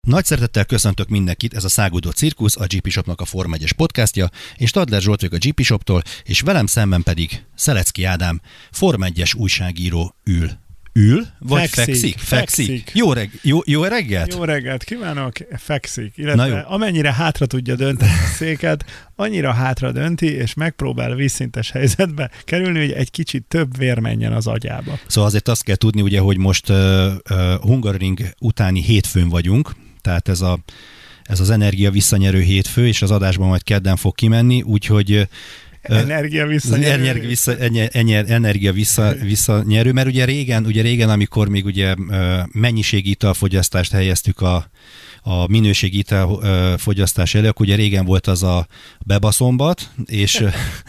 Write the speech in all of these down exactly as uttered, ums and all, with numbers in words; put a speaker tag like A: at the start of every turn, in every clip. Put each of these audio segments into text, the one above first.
A: Nagy szeretettel köszöntök mindenkit, ez a Száguldó Cirkusz, a gé pé Shopnak a Forma egyes podcastja, és Stadler Zsolt vagyok a gé pé Shoptól, és velem szemben pedig Szelecki Ádám, Forma egyes újságíró ül. Ül? Vagy fekszik?
B: Fekszik.
A: fekszik.
B: fekszik.
A: Jó, reg- jó, jó reggelt?
B: Jó reggelt kívánok, fekszik. Illetve amennyire hátra tudja dönteni a széket, annyira hátra dönti, és megpróbál vízszintes helyzetbe kerülni, hogy egy kicsit több vér menjen az agyába.
A: Szóval azért azt kell tudni, ugye, hogy most uh, uh, Hungaroring utáni hétfőn vagyunk, tehát ez, a, ez az energia visszanyerő hétfő, és az adásban majd kedden fog kimenni, úgyhogy
B: Energia visszanyerő.
A: Energia, vissza, enyer, energia vissza, visszanyerő, mert ugye régen, ugye régen, amikor még ugye mennyiségi italfogyasztást helyeztük a, a minőségi italfogyasztás elő, akkor ugye régen volt az a bebaszombat, és,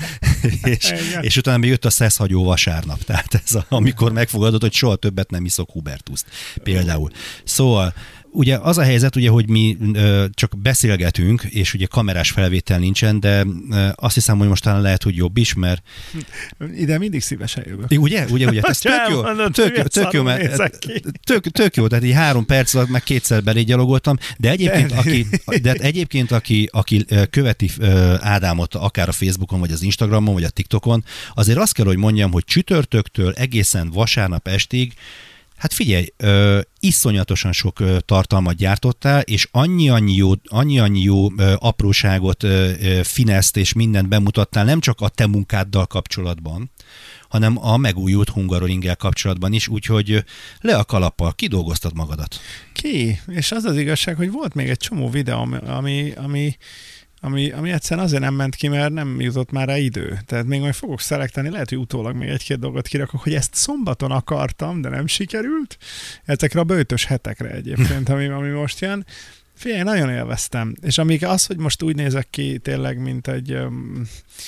A: és, és utána még jött a szeszhagyó vasárnap, tehát ez a, amikor megfogadott, hogy soha többet nem iszok Hubertuszt például. Szóval ugye az a helyzet, ugye, hogy mi ö, csak beszélgetünk, és ugye kamerás felvétel nincsen, de ö, azt hiszem, hogy most talán lehet, hogy jobb is, mert...
B: Ide mindig szívesen jövök.
A: Ugye? Ugye? Ugye? Ez tök jó, tök, tök, tök jó, mert tök, tök jó, tehát így három perc alatt meg kétszer belégyalogoltam, de egyébként, aki, de egyébként aki, aki követi Ádámot akár a Facebookon, vagy az Instagramon, vagy a TikTokon, azért azt kell, hogy mondjam, hogy csütörtöktől egészen vasárnap estig, hát figyelj, ö, iszonyatosan sok ö, tartalmat gyártottál, és annyi-annyi jó, annyi-annyi jó ö, apróságot, ö, ö, fineszt és mindent bemutattál, nem csak a te munkáddal kapcsolatban, hanem a megújult Hungaroringgel kapcsolatban is, úgyhogy le a kalappal, kidolgoztad magadat.
B: Ki? És az az igazság, hogy volt még egy csomó videó, ami... ami Ami, ami egyszerűen azért nem ment ki, mert nem jutott már rá idő. Tehát még majd fogok szelektálni, lehet, hogy utólag még egy-két dolgot kirakok, hogy ezt szombaton akartam, de nem sikerült. Ezekre a böjtös hetekre egyébként, ami, ami most jön. Figyelj, nagyon élveztem. És amíg az, hogy most úgy nézek ki tényleg, mint egy... Um,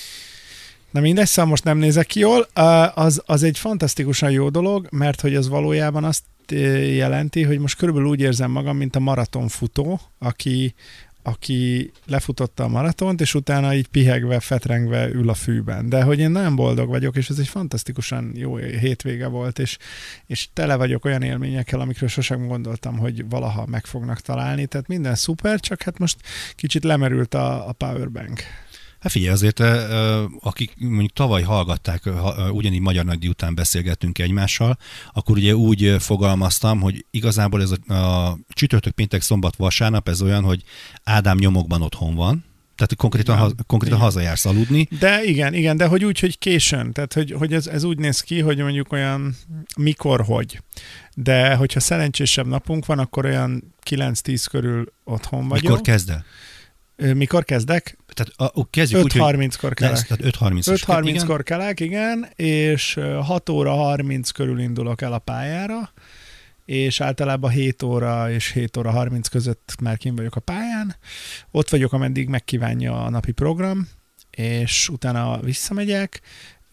B: na mindegy, szóval most nem nézek ki jól, az, az egy fantasztikusan jó dolog, mert hogy az valójában azt jelenti, hogy most körülbelül úgy érzem magam, mint a maratonfutó, aki aki lefutotta a maratont, és utána így pihegve, fetrengve ül a fűben. De hogy én nagyon boldog vagyok, és ez egy fantasztikusan jó hétvége volt, és, és tele vagyok olyan élményekkel, amikről sosem gondoltam, hogy valaha meg fognak találni. Tehát minden szuper, csak hát most kicsit lemerült a, a powerbank.
A: Hát figyelj, azért akik mondjuk tavaly hallgatták, ugyanígy Magyar Nagydíj után beszélgettünk egymással, akkor ugye úgy fogalmaztam, hogy igazából ez a, a csütörtök, péntek, szombat, vasárnap ez olyan, hogy Ádám nyomokban otthon van, tehát konkrétan, ha, konkrétan hazajársz aludni.
B: De igen, igen, de hogy úgy, hogy későn, tehát hogy, hogy ez, ez úgy néz ki, hogy mondjuk olyan mikor, hogy. De hogyha szerencsésebb napunk van, akkor olyan kilenc-tíz körül otthon vagyok.
A: Mikor kezd el?
B: Mikor kezdek?
A: Tehát a, kezdjük
B: öt harminckor kelek.
A: öt harminckor
B: kelek, igen, és hat óra harminc körül indulok el a pályára, és általában hét óra és hét óra harminc között már kint vagyok a pályán. Ott vagyok, ameddig megkívánja a napi program, és utána visszamegyek.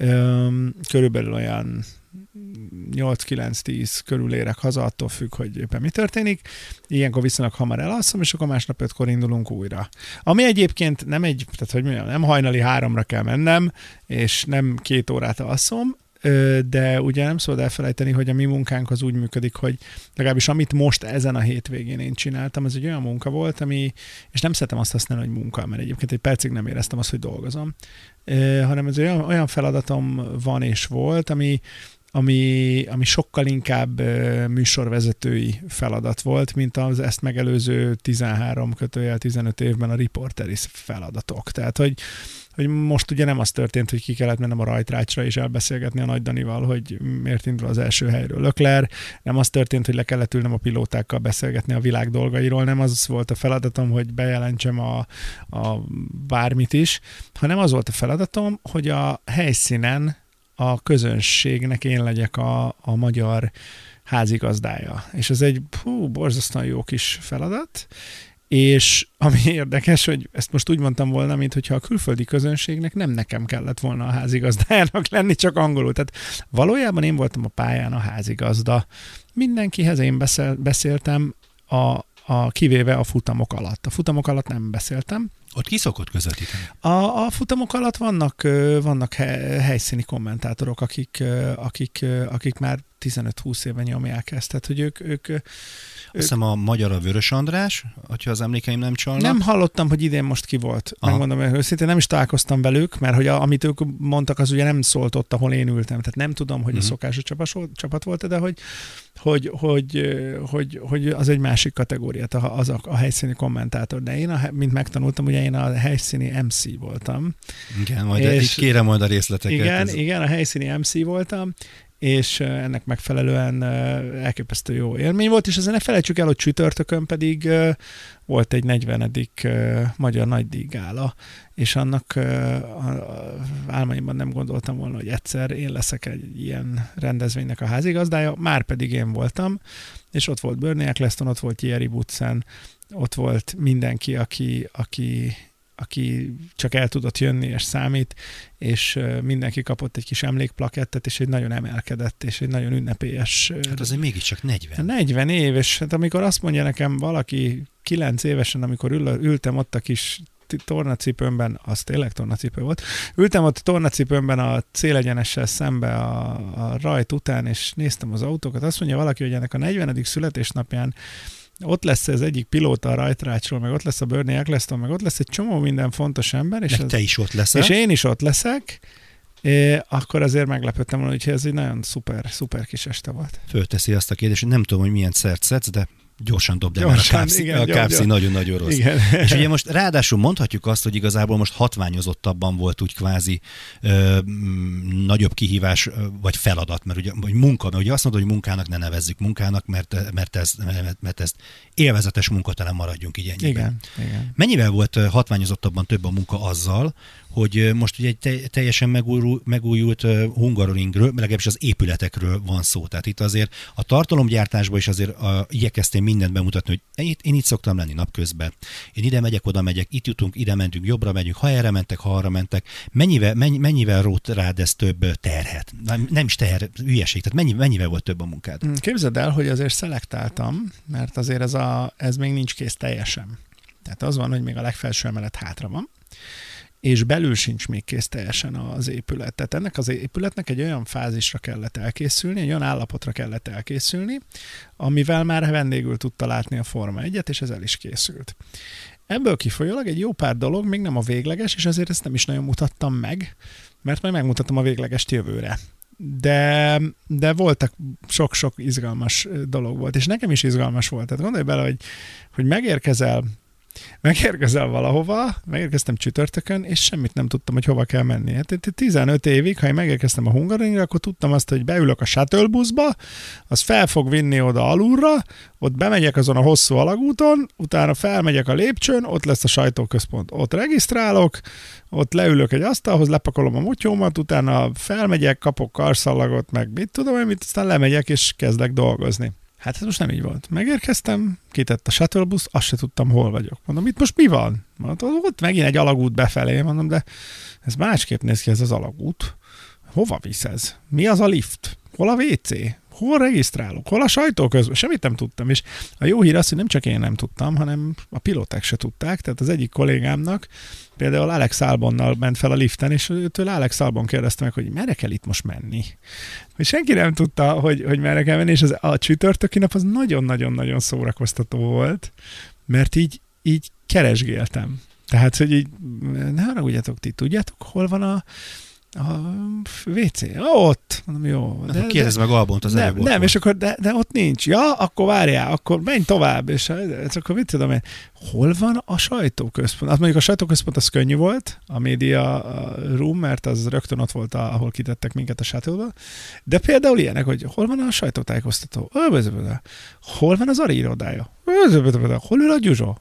B: Körülbelül olyan nyolc-kilenc-tíz körül érek haza, attól függ, hogy éppen mi történik. Ilyenkor viszonylag hamar elalszom, és akkor másnap ötkor indulunk újra. Ami egyébként nem egy, tehát hogy mondjam, nem hajnali háromra kell mennem, és nem két órát alszom, de ugye nem szabad elfelejteni, hogy a mi munkánk az úgy működik, hogy legalábbis amit most ezen a hétvégén én csináltam, ez egy olyan munka volt, ami, és nem szeretem azt használni, hogy munka, mert egyébként egy percig nem éreztem azt, hogy dolgozom, hanem ez olyan, olyan feladatom van és volt, ami Ami, ami sokkal inkább uh, műsorvezetői feladat volt, mint az ezt megelőző tizenhárom kötőjel tizenöt évben a riporteri feladatok. Tehát, hogy, hogy most ugye nem az történt, hogy ki kellett mennem a rajtrácsra és elbeszélgetni a Nagy Danival, hogy miért indul az első helyről Leclerc, nem az történt, hogy le kellett ülnem a pilótákkal beszélgetni a világ dolgairól, nem az volt a feladatom, hogy bejelentsem a, a bármit is, hanem az volt a feladatom, hogy a helyszínen a közönségnek én legyek a, a magyar házigazdája. És ez egy hú, borzasztóan jó kis feladat, és ami érdekes, hogy ezt most úgy mondtam volna, mint hogyha a külföldi közönségnek nem nekem kellett volna a házigazdájának lenni, csak angolul. Tehát valójában én voltam a pályán a házigazda. Mindenkihez én beszél, beszéltem, a, a, kivéve a futamok alatt. A futamok alatt nem beszéltem.
A: Ott ki szokott közvetíteni?
B: A, a futamok alatt vannak, vannak helyszíni kommentátorok, akik, akik, akik már tizenöt-húsz éve nyomják ezt. Tehát, hogy ők, ők
A: Azt hiszem a magyar a Vörös András, hogyha az emlékeim nem csalnak.
B: Nem hallottam, hogy idén most ki volt. Aha. Megmondom, hogy őszintén nem is találkoztam velük, mert hogy a, amit ők mondtak, az ugye nem szólt ott, ahol én ültem. Tehát nem tudom, hogy uh-huh. a szokásos csapat volt, de hogy, hogy, hogy, hogy, hogy az egy másik kategóriát, az a, a helyszíni kommentátor. De én, a, mint megtanultam, ugye én a helyszíni em cé voltam.
A: Igen, majd és, kérem majd a részleteket.
B: Igen, ez... igen, a helyszíni em cé voltam, és ennek megfelelően elképesztő jó élmény volt, és azért ne felejtsük el, hogy csütörtökön pedig volt egy negyvenedik magyar nagydíjgála, és annak álmaimban nem gondoltam volna, hogy egyszer én leszek egy ilyen rendezvénynek a házigazdája, már pedig én voltam, és ott volt Bernie Eccleston, ott volt Thierry Boutsen, ott volt mindenki, aki, aki aki csak el tudott jönni és számít, és mindenki kapott egy kis emlékplakettet, és egy nagyon emelkedett, és egy nagyon ünnepélyes...
A: Hát azért mégiscsak negyven.
B: negyven év, és hát amikor azt mondja nekem valaki kilenc évesen, amikor ül, ültem ott a kis tornacipőmben, az tényleg tornacipő volt, ültem ott a tornacipőmben a célegyenessel szembe a, a rajt után, és néztem az autókat, azt mondja valaki, hogy ennek a negyvenedik születésnapján ott lesz az egyik pilóta a rajtrácsról, meg ott lesz a Bernie Eccleston, meg ott lesz egy csomó minden fontos ember. És
A: meg
B: az,
A: te is ott leszel.
B: És én is ott leszek, é, akkor azért meglepődtem volna, hogy ez egy nagyon szuper, szuper kis este volt.
A: Fölteszi azt a kérdést, hogy nem tudom, hogy milyen szert szedsz, de gyorsan dobd el, mert a kápszi, igen, a kápszi nagyon-nagyon rossz. Igen. És ugye most ráadásul mondhatjuk azt, hogy igazából most hatványozottabban volt úgy kvázi ö, m, nagyobb kihívás, vagy feladat, mert ugye vagy munka, mert ugye azt mondod, hogy munkának ne nevezzük munkának, mert, mert, ez, mert, mert ez élvezetes munkatelen maradjunk így ennyiben.
B: Igen, igen.
A: Mennyivel volt hatványozottabban több a munka azzal, hogy most ugye egy teljesen megújult, megújult Hungaroringről, legalábbis az épületekről van szó. Tehát itt azért a tartalomgyártásban is azért a, igyekeztem mindent bemutatni, hogy én, én itt szoktam lenni napközben. Én ide megyek, oda megyek, itt jutunk, ide mentünk, jobbra megyünk, ha erre mentek, ha arra mentek. Mennyivel, mennyi, mennyivel rót rád ez több terhet? Nem, nem is teher, hülyeség, tehát mennyi, mennyivel volt több a munkád?
B: Képzeld el, hogy azért szelektáltam, mert azért ez, a, ez még nincs kész teljesen. Tehát az van, hogy még a legfelső emelet hátra van, és belül sincs még kész teljesen az épület. Tehát ennek az épületnek egy olyan fázisra kellett elkészülni, egy olyan állapotra kellett elkészülni, amivel már vendégül tudta látni a Forma egyet, és ez el is készült. Ebből kifolyólag egy jó pár dolog még nem a végleges, és azért ezt nem is nagyon mutattam meg, mert majd megmutatom a véglegest jövőre. De, de voltak sok-sok izgalmas dolog volt, és nekem is izgalmas volt. Tehát gondolj bele, hogy, hogy megérkezel Megérkezel valahova, megérkeztem csütörtökön, és semmit nem tudtam, hogy hova kell menni. Hát tizenöt évig, ha én megérkeztem a Hungaroringre, akkor tudtam azt, hogy beülök a shuttle buszba, az fel fog vinni oda alulra, ott bemegyek azon a hosszú alagúton, utána felmegyek a lépcsőn, ott lesz a sajtóközpont. Ott regisztrálok, ott leülök egy asztalhoz, lepakolom a motyómat, utána felmegyek, kapok karszallagot, meg mit tudom én, mit, aztán lemegyek, és kezdek dolgozni. Hát ez most nem így volt. Megérkeztem, kitett a shuttle busz, azt se tudtam, hol vagyok. Mondom, itt most mi van? Mondom, ott megint egy alagút befelé, mondom, de ez másképp néz ki ez az alagút. Hova visz ez? Mi az a lift? Hol a vé cé? Hol regisztrálok? Hol a sajtóközben? Semmit nem tudtam, és a jó hír az, hogy nem csak én nem tudtam, hanem a pilóták se tudták, tehát az egyik kollégámnak például Alex Albonnal ment fel a liften, és tőle Alex Albon kérdezte meg, hogy merre kell itt most menni. És senki nem tudta, hogy, hogy merre kell menni, és az, a csütörtöki nap az nagyon-nagyon-nagyon szórakoztató volt, mert így, így keresgéltem. Tehát, hogy így, ne haragudjatok, ti tudjátok, hol van a a vé cé, ah, ott. Mondom, jó.
A: De, kérdezd meg Albont az
B: előbb. Nem, nem és akkor, de, de ott nincs. Ja, akkor várjál, akkor menj tovább. És akkor mit tudom én, hol van a sajtóközpont? Hát mondjuk a sajtóközpont az könnyű volt, a média room, mert az rögtön ott volt, ahol kitettek minket a shuttle-ba. De például ilyenek, hogy hol van a sajtótájékoztató? Hol van az Ari irodája? Hol ül a Gyuzsó?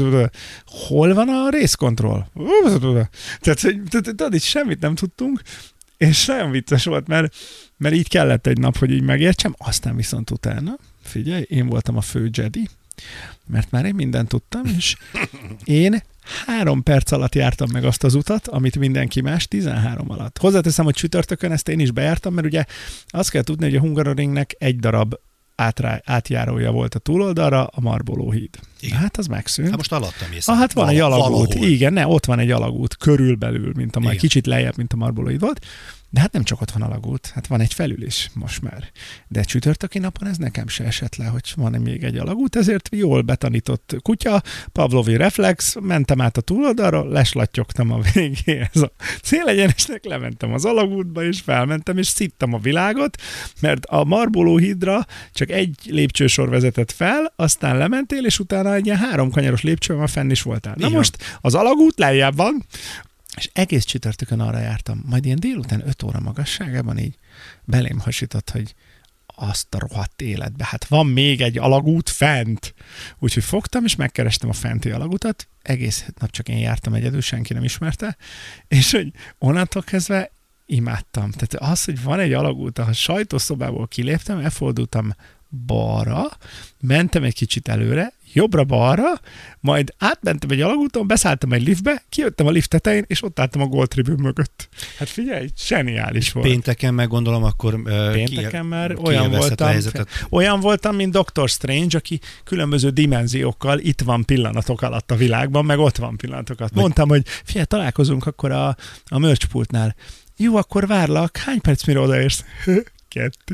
B: Hol van a részkontroll? Tehát, hogy itt semmit nem tudtunk, és nagyon vicces volt, mert, mert így kellett egy nap, hogy így megértsem, aztán viszont utána, figyelj, én voltam a fő Jedi, mert már én mindent tudtam, és én három perc alatt jártam meg azt az utat, amit mindenki más tizenhárom alatt. Hozzáteszem, hogy csütörtökön ezt én is bejártam, mert ugye azt kell tudni, hogy a Hungaroringnek egy darab átrá, átjárója volt a túloldalra, a Marboló híd. Igen. Hát az megszűnt.
A: Hát most alattam észre.
B: Ah, hát van Val- egy alagút.
A: Valahol.
B: Igen, ne, ott van egy alagút körülbelül, mint a már kicsit lejjebb, mint a Marbolóid volt. De hát nem csak ott van alagút, hát van egy felül is most már. De csütörtöki napon ez nekem se esett le, hogy van még egy alagút, ezért jól betanított kutya, Pavlovi reflex, mentem át a túloldalra, leslattyogtam a végéhez a célegyenesnek, lementem az alagútba, és felmentem, és szittem a világot, mert a Marbolóhídra csak egy lépcsősor vezetett fel, aztán lementél, és utána egy ilyen három kanyaros lépcső, már fenn is voltál. Na igen. Most az alagút lejjebb van, és egész csütörtökön arra jártam, majd ilyen délután öt óra magasságában így belém hasított, hogy azt a rohadt életbe. Hát van még egy alagút fent. Úgyhogy fogtam, és megkerestem a fenti alagutat. Egész nap csak én jártam egyedül, senki nem ismerte. És hogy onnantól kezdve imádtam. Tehát az, hogy van egy alagút, a sajtószobából kiléptem, elfordultam balra, mentem egy kicsit előre, jobbra-balra, majd átmentem egy alagúton, beszálltam egy liftbe, kijöttem a lift tetején, és ott álltam a Gold Tribune mögött. Hát figyelj, zseniális volt.
A: Pénteken meg gondolom, akkor uh,
B: Pénteken már olyan voltam, olyan voltam, mint doktor Strange, aki különböző dimenziókkal itt van pillanatok alatt a világban, meg ott van pillanatok alatt. Mondtam, hogy figyelj, találkozunk akkor a, a merchpultnál. Jó, akkor várlak, hány perc mire odaérsz? Kettő.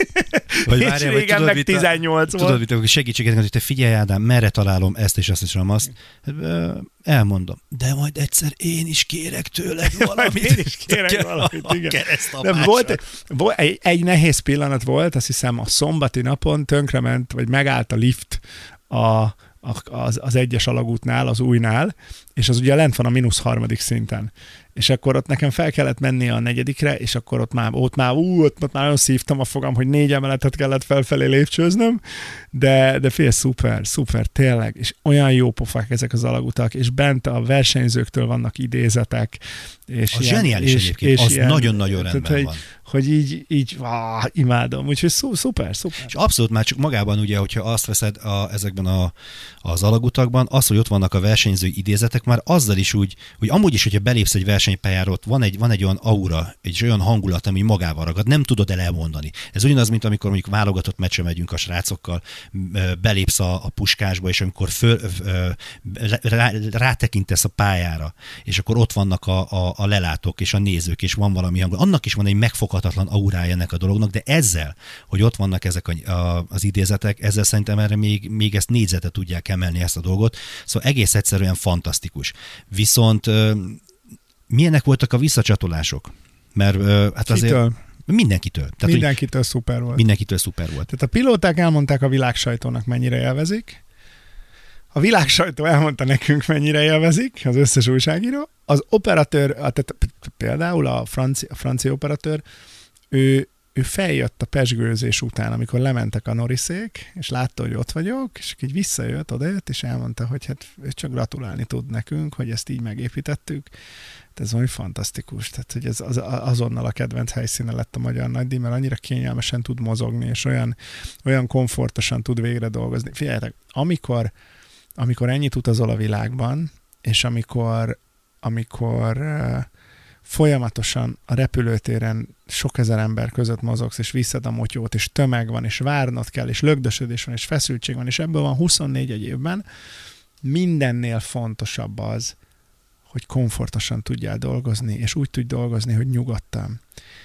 A: Vagy várjál,
B: és régen meg tizennyolc volt.
A: Tudod, hogy segítséget, hogy te figyelj Ádám, merre találom ezt és azt és azt. Elmondom. De majd egyszer én is kérek tőled valamit.
B: Én is kérek valamit, igen. Nem, volt, volt, egy, egy nehéz pillanat volt, azt hiszem a szombati napon tönkrement, vagy megállt a lift a Az, az egyes alagútnál, az újnál, és az ugye lent van a mínusz harmadik szinten. És akkor ott nekem fel kellett menni a negyedikre, és akkor ott már, ott már, ú, ott, ott már nagyon szívtam a fogam, hogy négy emeletet kellett felfelé lépcsőznöm, de, de fél szuper, szuper, tényleg, és olyan jó pofák ezek az alagutak, és bent a versenyzőktől vannak idézetek. És
A: az
B: ilyen,
A: zseniális
B: és,
A: egyébként,
B: és
A: az
B: ilyen,
A: nagyon-nagyon rendben
B: tehát,
A: van.
B: Hogy, hogy így, így vá, imádom, úgyhogy szú, szuper, szuper.
A: És abszolút már csak magában ugye, hogyha azt veszed a, ezekben a, az alagutakban, az, hogy ott vannak a versenyző idézetek, már azzal is úgy, hogy amúgy is, hogyha belépsz egy versenypályára, ott van egy, van egy olyan aura, egy olyan hangulat, ami magával ragad, nem tudod el elmondani. Ez ugyanaz, mint amikor mondjuk válogatott meccse megyünk a srácokkal, belépsz a, a Puskásba, és amikor föl, rá, rátekintesz a pályára, és akkor ott vannak a, a, a lelátók és a nézők, és van valami hangulat. Annak is van egy megfoghatatlan aurája ennek a dolognak, de ezzel, hogy ott vannak ezek a, a, az idézetek, ezzel szerintem erre még, még ezt négyzetet tudják emelni ezt a dolgot. Szóval egész egyszerűen fantasztikus. Viszont milyenek voltak a visszacsatolások? Mert hát azért...
B: Kitől?
A: Mindenkitől. Tehát,
B: mindenkitől szuper volt.
A: Mindenkitől szuper volt.
B: Tehát a pilóták elmondták a világsajtónak, mennyire élvezik. A világsajtó elmondta nekünk, mennyire élvezik, az összes újságíró. Az operatőr, tehát például a francia, a francia operatőr, ő, ő feljött a pezsgőzés után, amikor lementek a Norrisék, és látta, hogy ott vagyok, és így visszajött, odajött, és elmondta, hogy hát ő csak gratulálni tud nekünk, hogy ezt így megépítettük. Ez valami fantasztikus, tehát hogy ez az, azonnal a kedvenc helyszíne lett a magyar nagydíj, mert annyira kényelmesen tud mozogni, és olyan, olyan komfortosan tud végre dolgozni. Figyeljetek, amikor, amikor ennyit utazol a világban, és amikor, amikor uh, folyamatosan a repülőtéren sok ezer ember között mozogsz, és viszed a motyót, és tömeg van, és várnod kell, és lögdösödés van, és feszültség van, és ebből van huszonnégy egy évben, mindennél fontosabb az, hogy komfortosan tudjál dolgozni, és úgy tudj dolgozni, hogy nyugodtan.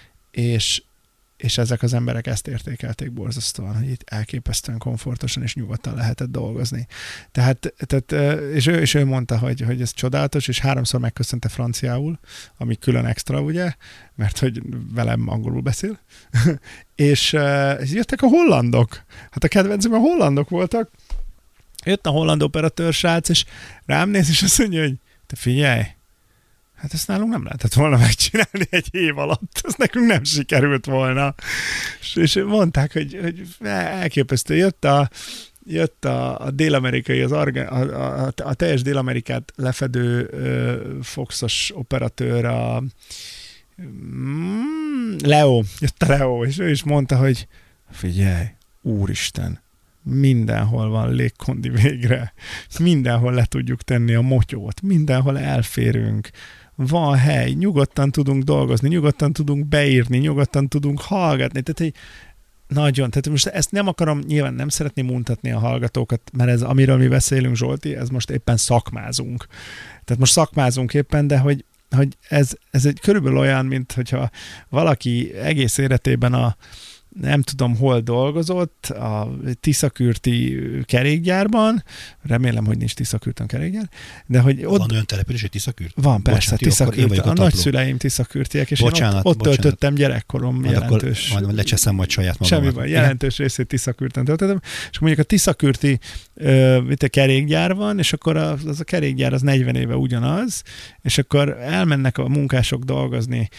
B: És, és ezek az emberek ezt értékelték borzasztóan, hogy itt elképesztően komfortosan és nyugodtan lehetett dolgozni. Tehát, tehát és, ő, és ő mondta, hogy, hogy ez csodálatos, és háromszor megköszönte franciául, ami külön extra, ugye, mert hogy velem angolul beszél. és, és jöttek a hollandok. Hát a kedvencem a hollandok voltak. Jött a holland operatőr srác, és rám néz, és azt mondja, hogy te figyelj, hát ezt nálunk nem lehetett volna megcsinálni egy év alatt, ez nekünk nem sikerült volna. És, és mondták, hogy, hogy elképesztő, jött a, jött a, a dél-amerikai, az arga, a, a, a teljes Dél-Amerikát lefedő uh, Foxos operatőr, a mm, Leo, jött a Leo, és ő is mondta, hogy figyelj, úristen, mindenhol van légkondi végre, mindenhol le tudjuk tenni a motyót, mindenhol elférünk, van hely, nyugodtan tudunk dolgozni, nyugodtan tudunk beírni, nyugodtan tudunk hallgatni, tehát egy Nagyon, tehát most ezt nem akarom, nyilván nem szeretném mutatni a hallgatókat, mert ez, amiről mi beszélünk, Zsolti, ez most éppen szakmázunk. Tehát most szakmázunk éppen, de hogy, hogy ez, ez egy körülbelül olyan, mint hogyha valaki egész életében a nem tudom hol dolgozott, a Tiszakürti kerékgyárban, remélem, hogy nincs Tiszakürtön kerékgyár, de hogy ott...
A: Van olyan település, hogy Tiszakürt?
B: Van, persze, Tiszakürt. A, a nagyszüleim Tiszakürtiek, és bocsánat, én ott, ott bocsánat. töltöttem gyerekkorom majd jelentős...
A: Akkor majd lecseszem majd saját magamat.
B: Semmi baj, jelentős részét Tiszakürtön töltöttem, és mondjuk a Tiszakürti uh, itt a kerékgyár van, és akkor az, az a kerékgyár az negyven éve ugyanaz, és akkor elmennek a munkások dolgozni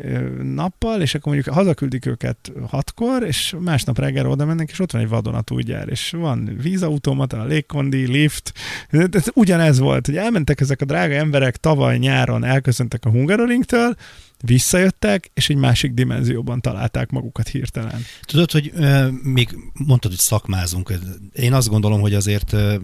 B: nappal, és akkor mondjuk hazaküldik őket hatkor, és másnap reggel oda mennek, és ott van egy vadonatúj gyár, és van vízautomata, légkondi, lift. Ez ugyanez volt, hogy elmentek ezek a drága emberek tavaly nyáron, elköszöntek a Hungaroringtől, visszajöttek, és egy másik dimenzióban találták magukat hirtelen.
A: Tudod, hogy euh, még mondtad, hogy szakmázunk. Én azt gondolom, hogy azért euh,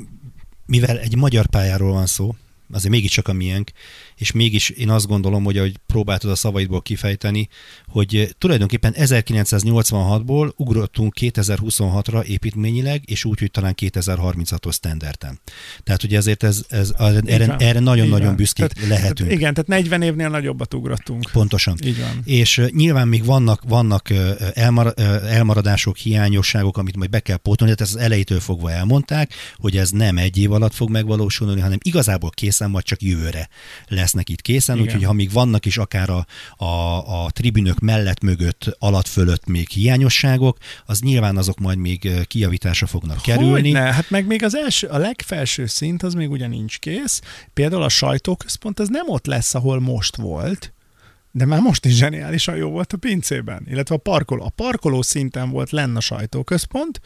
A: mivel egy magyar pályáról van szó, azért mégiscsak a miénk, és mégis én azt gondolom, hogy ahogy próbáltad a szavaidból kifejteni, hogy tulajdonképpen ezerkilencszáznyolcvanhatból ugrottunk kétezer-huszonhatra építményileg, és úgy, hogy talán kétezer-harminchatos standarden. Tehát ugye ezért ez, ez, erre, erre nagyon-nagyon büszkék tehát, lehetünk.
B: Tehát igen, tehát negyven évnél nagyobbat ugrottunk.
A: Pontosan.
B: Így van.
A: És nyilván még vannak, vannak elmar, elmaradások, hiányosságok, amit majd be kell pótolni, tehát az elejétől fogva elmondták, hogy ez nem egy év alatt fog megvalósulni, hanem igazából készen, vagy csak jövőre lesznek itt készen, úgyhogy ha még vannak is akár a, a, a tribünök mellett, mögött, alatt, fölött még hiányosságok, az nyilván azok majd még kijavításra fognak kerülni.
B: Hogyne? Hát meg még az első, a legfelső szint az még ugyan nincs kész. Például a sajtóközpont az nem ott lesz, ahol most volt, de már most is zseniálisan jó volt a pincében, illetve a parkoló. A parkoló szinten volt lenne a sajtóközpont,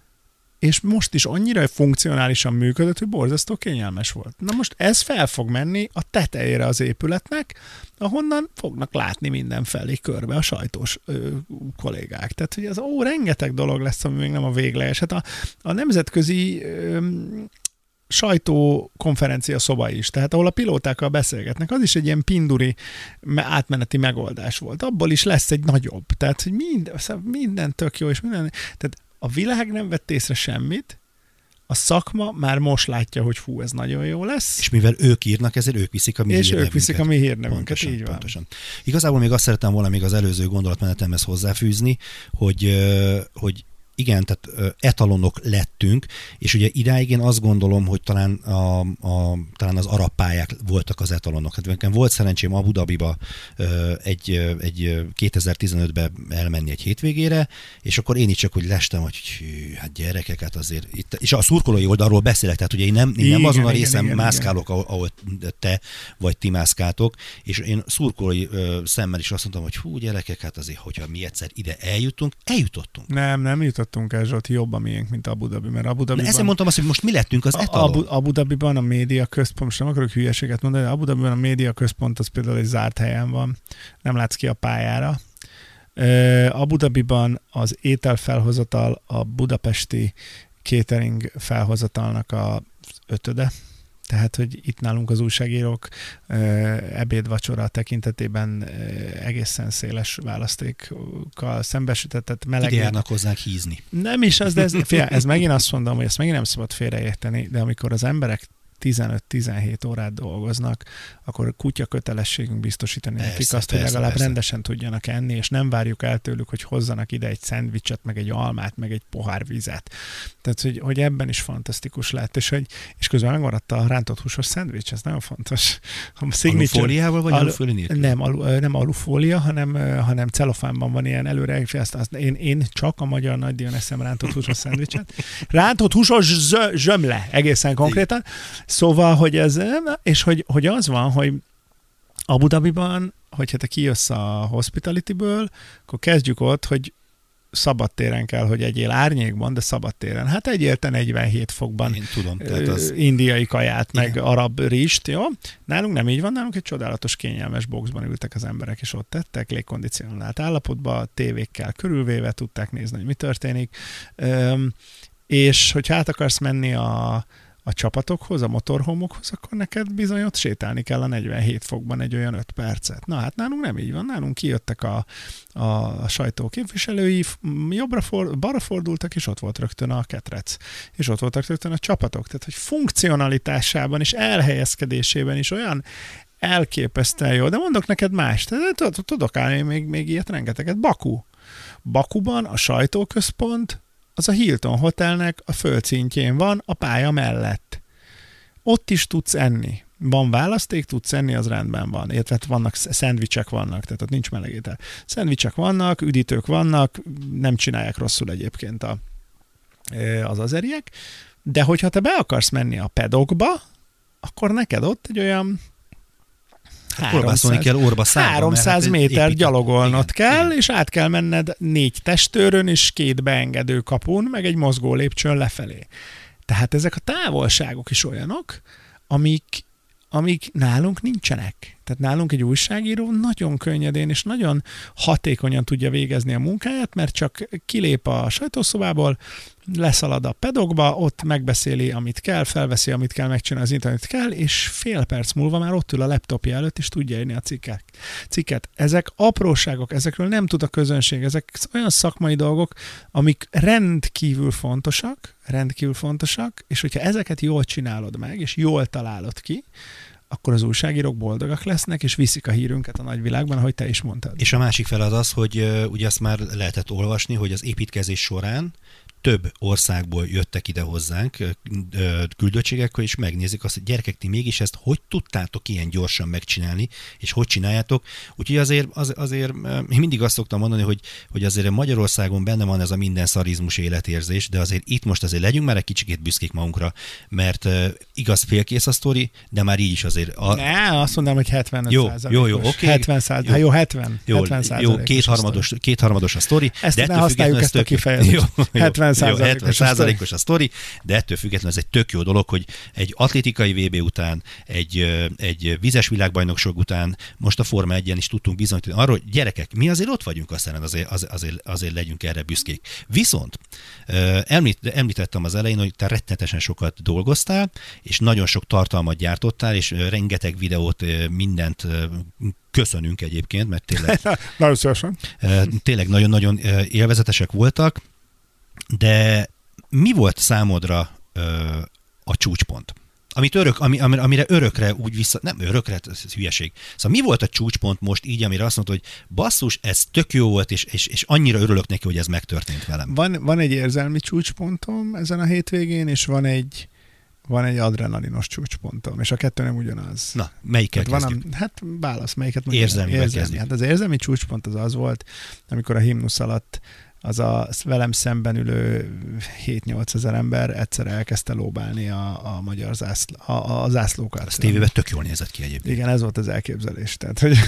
B: és most is annyira funkcionálisan működött, hogy borzasztó kényelmes volt. Na most ez fel fog menni a tetejére az épületnek, ahonnan fognak látni mindenfelé körbe a sajtós ö, kollégák. Tehát, hogy az ó, rengeteg dolog lesz, ami még nem a végleges. Hát a, a nemzetközi ö, sajtókonferencia szoba is, tehát ahol a pilótákkal beszélgetnek, az is egy ilyen pinduri átmeneti megoldás volt. Abból is lesz egy nagyobb. Tehát, hogy minden, minden tök jó, és minden... Tehát a világ nem vett észre semmit, a szakma már most látja, hogy fú, ez nagyon jó lesz.
A: És mivel ők írnak, ezért ők viszik a mi
B: és
A: hírnevünket.
B: És ők viszik a mi hírnevünket,
A: pontosan,
B: így van.
A: Pontosan. Igazából még azt szerettem volna még az előző gondolatmenetemhez hozzáfűzni, hogy, hogy igen, tehát etalonok lettünk, és ugye idáig én azt gondolom, hogy talán, a, a, talán az arab pályák voltak az etalonok. Hát nekem volt szerencsém Abu Dhabiba egy, egy kétezer-tizenötben elmenni egy hétvégére, és akkor én is csak úgy lestem, hogy hű, hát gyerekeket azért itt, és a szurkolói oldalról beszélek, tehát ugye én nem, én nem igen, azon a részen igen, mászkálok, igen. ahol te vagy ti mászkáltok, és én szurkolói szemmel is azt mondtam, hogy hú, gyerekek, hát azért, hogyha mi egyszer ide eljutunk, eljutottunk.
B: Nem, nem jutottunk el, Zsolti, jobb a miénk, mint Abu Dhabi, mert Abu Dhabiban...
A: Ezért mondtam azt, hogy most mi lettünk az etalon.
B: Abu, Abu Dhabiban a média központ, most nem akarok hülyeséget mondani, de Abu Dhabiban a média központ az például egy zárt helyen van, nem látsz ki a pályára. Uh, Abu Dhabiban az ételfelhozatal a budapesti catering felhozatalnak a ötöde. Tehát, hogy itt nálunk az újságírók ebéd-vacsora tekintetében egészen széles választékkal szembesítetett meleg.
A: Ide járnak hozzánk hízni.
B: Nem is az, de ez, fél, ez megint azt mondom, hogy ezt megint nem szabad félreérteni, de amikor az emberek tizenöt-tizenhét órát dolgoznak, akkor kutya kötelességünk biztosítani persze, nekik azt, persze, hogy legalább persze. rendesen tudjanak enni, és nem várjuk el tőlük, hogy hozzanak ide egy szendvicset, meg egy almát, meg egy pohár vizet. Tehát, hogy, hogy ebben is fantasztikus lett, és, hogy, és közben megmaradt a rántott húsos szendvics, ez nagyon fontos.
A: Alufóliával vagy alufólia nélkül?
B: Nem, alu, nem alufólia, hanem, hanem celofánban van ilyen előre. Azt, azt, én, én csak a magyar nagydíjon eszem rántott húsos szendvicset. Rántott húsos zö, zsömle, egészen konkrétan. Szóval, hogy ez, és hogy, hogy az van, hogy Abu Dhabiban, hogyha te kijössz a hospitalityből, akkor kezdjük ott, hogy szabadtéren kell, hogy egyél árnyékban, de szabadtéren. Hát egyél te negyvenhét fokban.
A: Én tudom. Tehát az...
B: indiai kaját, igen. meg arab rist, jó? Nálunk nem így van, nálunk egy csodálatos, kényelmes boxban ültek az emberek, és ott tettek, légkondicionált állapotban, tévékkel körülvéve tudták nézni, hogy mi történik. Üm, és hogyha át akarsz menni a a a csapatokhoz, a motorhomokhoz, akkor neked bizony ott sétálni kell a negyvenhét fokban egy olyan öt percet. Na hát nálunk nem így van, nálunk kijöttek a, a, a sajtó képviselői, jobbra for, balra fordultak, és ott volt rögtön a ketrec. És ott voltak rögtön a csapatok. Tehát, hogy funkcionalitásában és elhelyezkedésében is olyan elképesztően jó. De mondok neked más. Tudok állni még, még ilyet rengeteget. Baku. Bakuban a sajtóközpont az a Hilton Hotelnek a földszintjén van, a pálya mellett. Ott is tudsz enni. Van választék, tudsz enni, az rendben van. Illetve vannak, szendvicsek vannak, tehát ott nincs melegétel. Szendvicsek vannak, üdítők vannak, nem csinálják rosszul egyébként a, az azeriek, de hogyha te be akarsz menni a pedokba, akkor neked ott egy olyan
A: háromszáz, kell orba szállva,
B: háromszáz
A: hát
B: méter
A: épített,
B: gyalogolnod
A: igen,
B: kell,
A: igen.
B: És át kell menned négy testőrön és két beengedő kapun, meg egy mozgó lépcsőn lefelé. Tehát ezek a távolságok is olyanok, amik, amik nálunk nincsenek. Tehát nálunk egy újságíró nagyon könnyedén és nagyon hatékonyan tudja végezni a munkáját, mert csak kilép a sajtószobából, leszalad a pedokba, ott megbeszéli, amit kell, felveszi, amit kell, megcsinálni, az internet kell, és fél perc múlva már ott ül a laptopja előtt, és tudja írni a cikket. cikket. Ezek apróságok, ezekről nem tud a közönség, ezek olyan szakmai dolgok, amik rendkívül fontosak, rendkívül fontosak, és hogyha ezeket jól csinálod meg, és jól találod ki, akkor az újságírók boldogak lesznek, és viszik a hírünket a nagyvilágban, ahogy te is mondtad.
A: És a másik fel az az, hogy uh, ugye azt már lehetett olvasni, hogy az építkezés során több országból jöttek ide hozzánk küldöttségekkel, és megnézik azt, hogy gyerekek, ti mégis ezt hogy tudtátok ilyen gyorsan megcsinálni, és hogy csináljátok. Úgyhogy azért, az, azért én mindig azt szoktam mondani, hogy, hogy azért Magyarországon benne van ez a minden szarizmus életérzés, de azért itt most azért legyünk már egy kicsikét büszkék magunkra, mert uh, igaz félkész a sztori, de már így is azért... A...
B: Ne, azt mondom, hogy hetvenöt
A: jó,
B: százalékos.
A: Jó, jó, oké. Okay.
B: hetven százalékos. Hát jó, hetven.
A: Jó,
B: hetven
A: jó kétharmados, kétharmados a sztori.
B: Ezt de ne használjuk ezt a kifejezést. hetven
A: százalékos a sztori, de ettől függetlenül ez egy tök jó dolog, hogy egy atlétikai vé bé után, egy, egy vizes világbajnokság után, most a Forma egyen is tudtunk bizonyítani arról, hogy gyerekek, mi azért ott vagyunk, aztán azért, azért, azért legyünk erre büszkék. Viszont említ, említettem az elején, hogy te rettenetesen sokat dolgoztál, és nagyon sok tartalmat gyártottál, és rengeteg videót, mindent köszönünk egyébként, mert tényleg,
B: nagyon szívesen.
A: Tényleg nagyon-nagyon élvezetesek voltak, de mi volt számodra a csúcspont? Amit örök, ami, amire örökre úgy vissza... Nem örökre, ez hülyeség. Szóval mi volt a csúcspont most így, amire azt mondta, hogy basszus, ez tök jó volt, és, és, és annyira örülök neki, hogy ez megtörtént velem.
B: Van, van egy érzelmi csúcspontom ezen a hétvégén, és van egy van egy adrenalinos csúcspontom, és a kettő nem ugyanaz.
A: Na, melyikkel
B: hát
A: kezdjük?
B: Van a, hát válasz, melyiket mondjuk?
A: Érzelmivel érzelmi. kezdjük.
B: Hát az érzelmi csúcspont az az volt, amikor a himnusz alatt az a velem szemben ülő hét-nyolc ezer ember egyszer elkezdte lóbálni a, a magyar zászló, a, a zászlókat.
A: Az tévében tök jól nézett ki egyébként.
B: Igen, ez volt az elképzelés. Tehát, hogy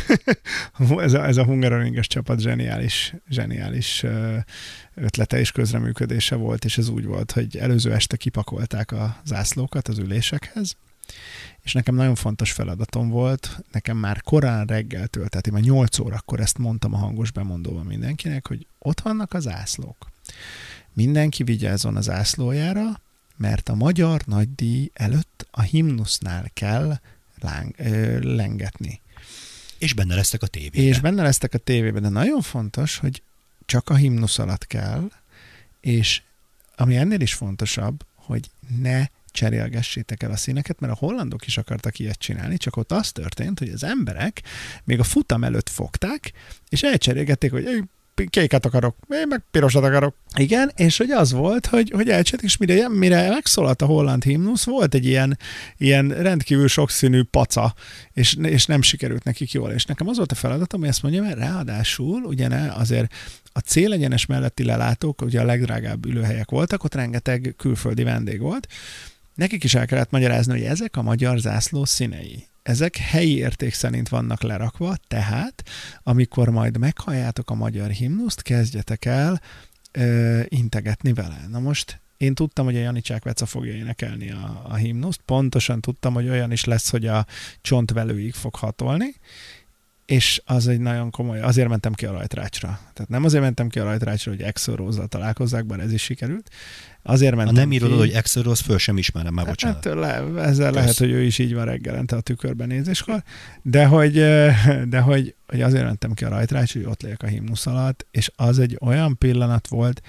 B: ez a, ez a Hungaroringes csapat zseniális, zseniális ötlete és közreműködése volt, és ez úgy volt, hogy előző este kipakolták a zászlókat az ülésekhez, és nekem nagyon fontos feladatom volt, nekem már korán reggeltől, tehát én már nyolc órakor ezt mondtam a hangos bemondóban mindenkinek, hogy ott vannak az zászlók. Mindenki vigyázzon az zászlójára, mert a magyar nagydíj előtt a himnusznál kell láng, ö, lengetni.
A: És benne lesztek a tévében.
B: És benne lesztek a tévében, de nagyon fontos, hogy csak a himnusz alatt kell, és ami ennél is fontosabb, hogy ne cserélgessétek el a színeket, mert a hollandok is akartak ilyet csinálni, csak ott az történt, hogy az emberek még a futam előtt fogták, és elcserélgették, hogy én kéket akarok, én meg pirosat akarok. Igen, és hogy az volt, hogy, hogy elcserélték, és mire, mire megszólalt a holland himnusz, volt egy ilyen, ilyen rendkívül sokszínű paca, és, és nem sikerült nekik jól. És nekem az volt a feladatom, hogy ezt mondjam, mert ráadásul ugye ne, azért a célegyenes melletti lelátók, ugye a legdrágább ülőhelyek voltak, ott rengeteg külföldi vendég volt. Nekik is el kellett magyarázni, hogy ezek a magyar zászló színei. Ezek helyi érték szerint vannak lerakva, tehát amikor majd meghalljátok a magyar himnuszt, kezdjetek el ö, integetni vele. Na most én tudtam, hogy a Janicsák Veca fogja énekelni a, a himnuszt, pontosan tudtam, hogy olyan is lesz, hogy a csontvelőig fog hatolni, és az egy nagyon komoly, azért mentem ki a rajtrácsra. Tehát nem azért mentem ki a rajtrácsra, hogy Axl Rose-zal találkozzák, bár ez is sikerült. Azért mentem
A: ha nem
B: ki...
A: írod, hogy Axl Rose, föl sem ismerem, már bocsánat.
B: Hát, le, ezzel Kösz. Lehet, hogy ő is így van reggelente a tükörben nézéskor, de hogy, de hogy, hogy azért mentem ki a rajtrácsra, hogy ott legyek a himnusz alatt, és az egy olyan pillanat volt,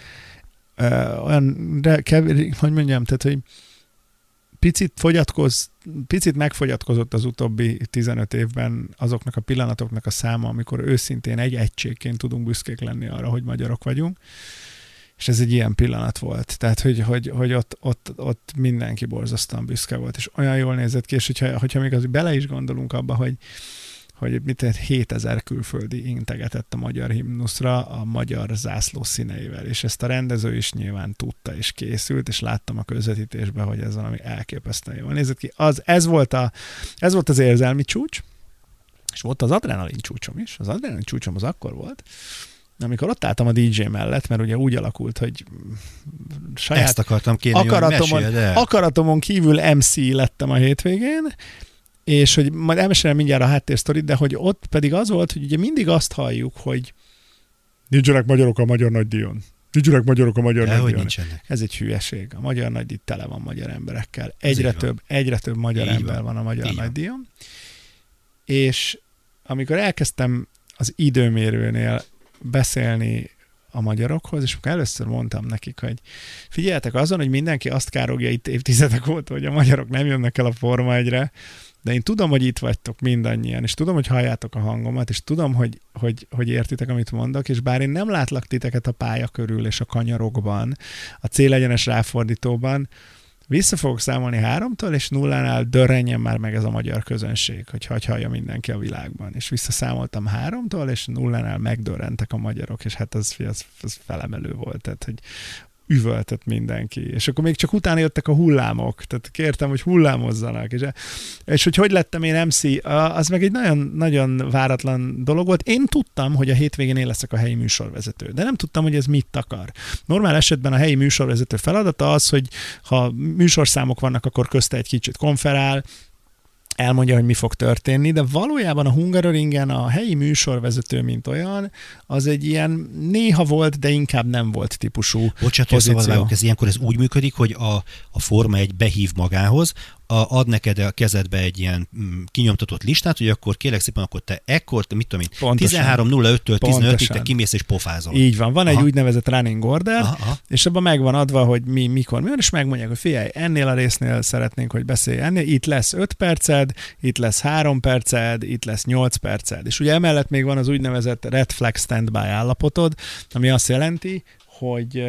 B: olyan, de kevés, hogy mondjam, tehát, hogy picit fogyatkoz, picit megfogyatkozott az utóbbi tizenöt évben azoknak a pillanatoknak a száma, amikor őszintén egy egységként tudunk büszkék lenni arra, hogy magyarok vagyunk, és ez egy ilyen pillanat volt. Tehát, hogy, hogy, hogy ott, ott, ott mindenki borzasztóan büszke volt, és olyan jól nézett ki, és hogyha, hogyha még az bele is gondolunk abba, hogy hogy mit hétezer külföldi integetett a magyar himnuszra a magyar zászló színeivel, és ezt a rendező is nyilván tudta, és készült, és láttam a közvetítésben, hogy ez valami elképesztően jól nézett ki. Az, ez, volt a, ez volt az érzelmi csúcs, és volt az adrenalin csúcsom is. Az adrenalin csúcsom az akkor volt, amikor ott álltam a dé dzsé mellett, mert ugye úgy alakult, hogy saját
A: ezt akartam kérni,
B: akaratomon, akaratomon kívül em cé lettem a hétvégén, és hogy majd elmesélem mindjárt a háttérsztorit, de hogy ott pedig az volt, hogy ugye mindig azt halljuk, hogy nincsenek magyarok a magyar nagydíjon. Nincsenek magyarok a magyar nagydíjon. Ez egy hülyeség. A magyar nagydíj tele van magyar emberekkel. Egyre több, egyre több magyar Így ember van. van a magyar Így nagydíjon. És amikor elkezdtem az időmérőnél beszélni a magyarokhoz, és akkor először mondtam nekik, hogy figyeljetek azon, hogy mindenki azt károgja itt évtizedek óta, hogy a magyarok nem jönnek el a Forma egyre, de én tudom, hogy itt vagytok mindannyian, és tudom, hogy halljátok a hangomat, és tudom, hogy, hogy, hogy értitek, amit mondok, és bár én nem látlak titeket a pálya körül és a kanyarokban, a célegyenes ráfordítóban, vissza fogok számolni háromtól, és nullánál dörrenjen már meg ez a magyar közönség, hogy hagy hallja mindenki a világban. És visszaszámoltam háromtól, és nullánál megdörrentek a magyarok, és hát az, az, az felemelő volt, tehát, hogy üvöltött mindenki. És akkor még csak utána jöttek a hullámok, tehát kértem, hogy hullámozzanak. És, és hogy hogy lettem én em cé, az meg egy nagyon, nagyon váratlan dolog volt. Én tudtam, hogy a hétvégén én leszek a helyi műsorvezető, de nem tudtam, hogy ez mit akar. Normál esetben a helyi műsorvezető feladata az, hogy ha műsorszámok vannak, akkor közte egy kicsit konferál, elmondja, hogy mi fog történni, de valójában a Hungaroringen a helyi műsorvezető, mint olyan, az egy ilyen néha volt, de inkább nem volt típusú
A: pozíció. Bocsánat, ez ilyenkor ez úgy működik, hogy a, a Forma egy behív magához, a, ad neked a kezedbe egy ilyen mm, kinyomtatott listát, hogy akkor kérlek szépen, akkor te ekkor, te mit tudom én, tizenhárom nulla öttől tizenötig te kimész és pofázol.
B: Így van, van aha. egy úgynevezett running order, aha, aha. és abban megvan adva, hogy mi, mikor, mi van, és megmondják, hogy figyelj, ennél a résznél szeretnénk, hogy beszélj ennél, itt lesz öt perced, itt lesz három perced, itt lesz nyolc perced. És ugye emellett még van az úgynevezett red flag standby állapotod, ami azt jelenti, hogy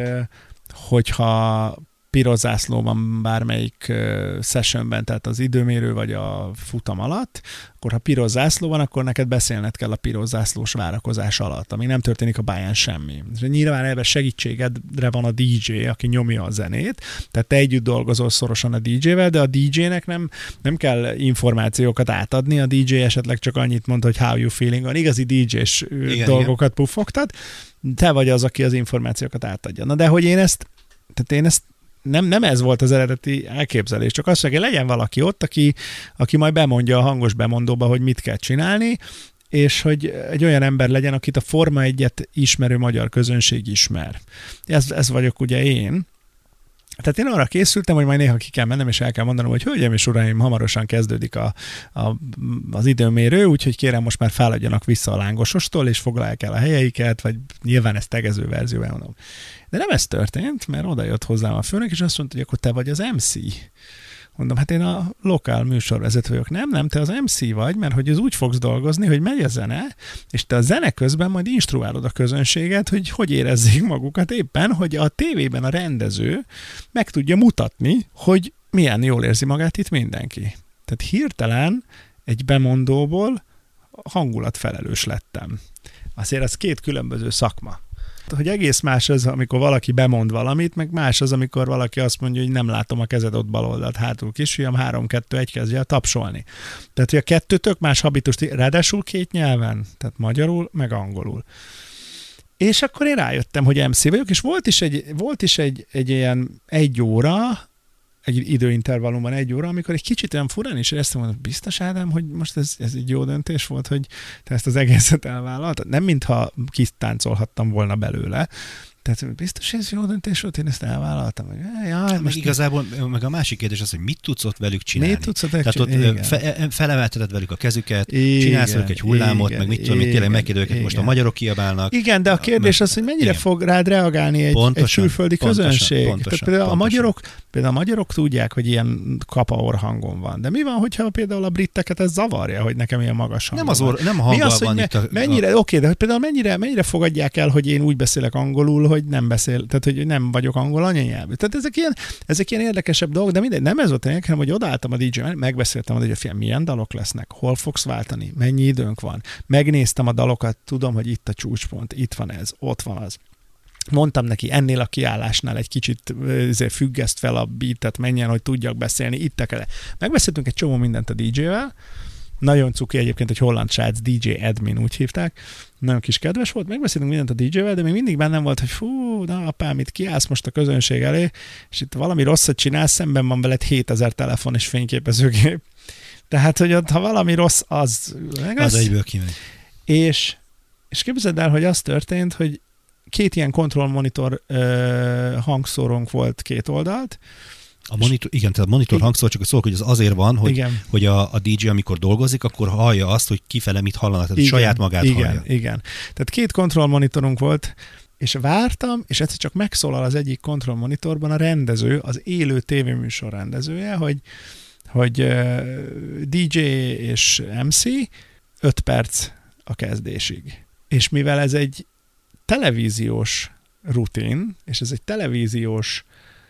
B: hogyha piros zászló van bármelyik uh, sessionben, tehát az időmérő vagy a futam alatt, akkor ha piros zászló van, akkor neked beszélned kell a piros zászlós várakozás alatt, ami nem történik a pályán semmi. És nyilván ebben segítségedre van a dé dzsé, aki nyomja a zenét, tehát te együtt dolgozol szorosan a dé dzsével, de a dé dzsének nem, nem kell információkat átadni, a dé dzsé esetleg csak annyit mond, hogy how you feeling, van igazi dé dzsés igen, dolgokat igen. puffogtat, te vagy az, aki az információkat átadja. Na de hogy én ezt, tehát én ezt Nem, nem ez volt az eredeti elképzelés, csak az, hogy legyen valaki ott, aki, aki majd bemondja a hangos bemondóba, hogy mit kell csinálni, és hogy egy olyan ember legyen, akit a Forma egyet ismerő magyar közönség ismer. Ez, ez vagyok ugye én. Tehát én arra készültem, hogy majd néha ki kell mennem, és el kell mondanom, hogy hölgyeim és uraim, hamarosan kezdődik a, a, az időmérő, úgyhogy kérem most már feladjanak vissza a lángosostól, és foglalják el a helyeiket, vagy nyilván ezt tegező verzióban mondom. De nem ez történt, mert oda jött hozzám a főnök, és azt mondta, hogy akkor te vagy az em cé. Mondom, hát én a lokál műsorvezető vagyok. Nem, nem, te az em cé vagy, mert hogy az úgy fogsz dolgozni, hogy megy a zene, és te a zene közben majd instruálod a közönséget, hogy hogy érezzék magukat éppen, hogy a tévében a rendező meg tudja mutatni, hogy milyen jól érzi magát itt mindenki. Tehát hirtelen egy bemondóból hangulatfelelős lettem. Azért az két különböző szakma. Hogy egész más az, amikor valaki bemond valamit, meg más az, amikor valaki azt mondja, hogy nem látom a kezed ott bal oldalt, hátul kisfiam, három, kettő, egy kezdje el tapsolni. Tehát, hogy a kettő tök más habitust, ráadásul két nyelven, tehát magyarul, meg angolul. És akkor én rájöttem, hogy em cé vagyok, és volt is egy, volt is egy, egy ilyen egy óra, egy időintervallumban egy óra, amikor egy kicsit olyan furán is éreztem, hogy biztos Ádám, hogy most ez, ez egy jó döntés volt, hogy te ezt az egészet elvállaltad. Nem mintha kitáncolhattam volna belőle. Tehát biztos, hogy ez jó döntés volt, én ezt elvállaltam. Hogy, jaj,
A: meg igazából, meg a másik kérdés az, hogy mit tudsz ott velük csinálni?
B: Mit tudsz ott
A: Tehát ott fe, felemelteted velük a kezüket, igen, csinálsz velük egy hullámot, igen, meg mit tudom, tényleg megkérdő őket, most a magyarok kiabálnak.
B: Igen, de a kérdés meg, az, hogy mennyire igen. fog rád reagálni egy, pontosan, egy külföldi pontosan, közönség. Pontosan, Tehát például, pontosan. A magyarok, például a magyarok tudják, hogy ilyen kapaor hangon van. De mi van, hogyha például a britteket ez zavarja, hogy nekem ilyen magas hangom
A: nem az or, nem a hanggal az, van itt a...
B: Mennyire, oké, de például mennyire, mennyire fogadják el, hogy én úgy beszélek angolul, hogy nem beszél, tehát hogy nem vagyok angol anyanyelvű. Tehát ezek ilyen, ezek ilyen érdekesebb dolgok, de mindegy, nem ez volt tényleg, hanem hogy odaálltam a dé jé-ben, megbeszéltem a dé jé, fiam, milyen dalok lesznek, hol fogsz váltani, mennyi időnk van. Megnéztem a dalokat, tudom, hogy itt a csúcspont, itt van ez, ott van az. Mondtam neki, ennél a kiállásnál egy kicsit függeszt fel a beatet, menjen, hogy tudjak beszélni, itt kell. Megbeszéltünk egy csomó mindent a dé jé-vel, nagyon cuki egyébként, egy holland srác, dé jé Admin úgy hívták, nagyon kis kedves volt, megbeszéltünk mindent a dé jé-vel, de még mindig bennem volt, hogy fú, na apám, itt kiállsz most a közönség elé, és itt valami rosszat csinálsz, szemben van veled hétezer telefon és fényképezőgép. Tehát, hogy ott, ha valami rossz, az...
A: Az egyből kimegy.
B: És, és képzeld el, hogy az történt, hogy két ilyen kontrollmonitor uh, hangszórónk volt két oldalt.
A: A monitor, igen, tehát a monitor hangszóró csak szól, hogy az azért van, hogy, hogy a, a dé jé, amikor dolgozik, akkor hallja azt, hogy kifele mit hallanak, tehát igen, saját magát
B: igen,
A: hallja.
B: Igen, tehát két kontrollmonitorunk volt, és vártam, és egyszer csak megszólal az egyik kontrollmonitorban a rendező, az élő tévéműsor rendezője, hogy, hogy uh, dé jé és em cé öt perc a kezdésig. És mivel ez egy televíziós rutin, és ez egy televíziós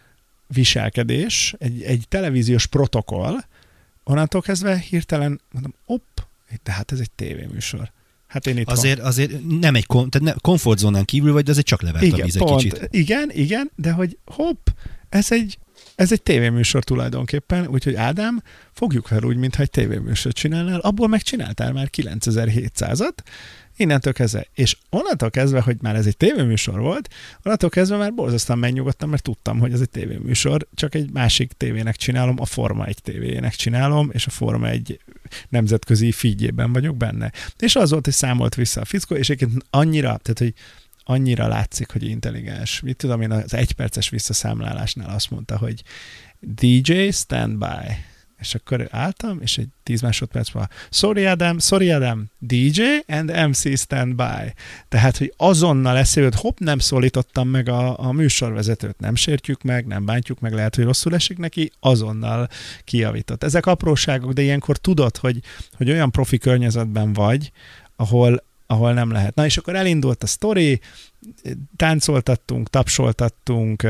B: viselkedés, egy, egy televíziós protokoll, onnantól kezdve hirtelen mondom, opp, tehát ez egy tévéműsor. Hát én itt
A: azért, azért nem egy kom, tehát komfortzónán kívül vagy, de azért csak levert igen, a víz egy pont, kicsit.
B: Igen, igen, de hogy hopp, ez egy, ez egy tévéműsor tulajdonképpen, úgyhogy Ádám, fogjuk fel úgy, mintha egy tévéműsort csinálnál, abból megcsináltál már kilencezer-hétszázat, innentől kezdve, és onnantól kezdve, hogy már ez egy tévéműsor volt, onnantól kezdve már borzasztóan megnyugodtam, mert tudtam, hogy ez egy tévéműsor, csak egy másik tévének csinálom, a Forma egy tévének csinálom, és a Forma egy nemzetközi feedjében vagyok benne. És az volt, hogy számolt vissza a fickó, és egyébként annyira, tehát, hogy annyira látszik, hogy intelligens. Mit tudom én, az egyperces visszaszámlálásnál azt mondta, hogy dé jé stand by. És akkor álltam, és egy tíz másodperc van. Sorry Adam, sorry Adam, dé jé and em cé stand by. Tehát, hogy azonnal eszél, hogy hopp, nem szólítottam meg a, a műsorvezetőt, nem sértjük meg, nem bántjuk meg, lehet, hogy rosszul esik neki, azonnal kijavított. Ezek apróságok, de ilyenkor tudod, hogy, hogy olyan profi környezetben vagy, ahol, ahol nem lehet. Na, és akkor elindult a sztori, táncoltattunk, tapsoltattunk,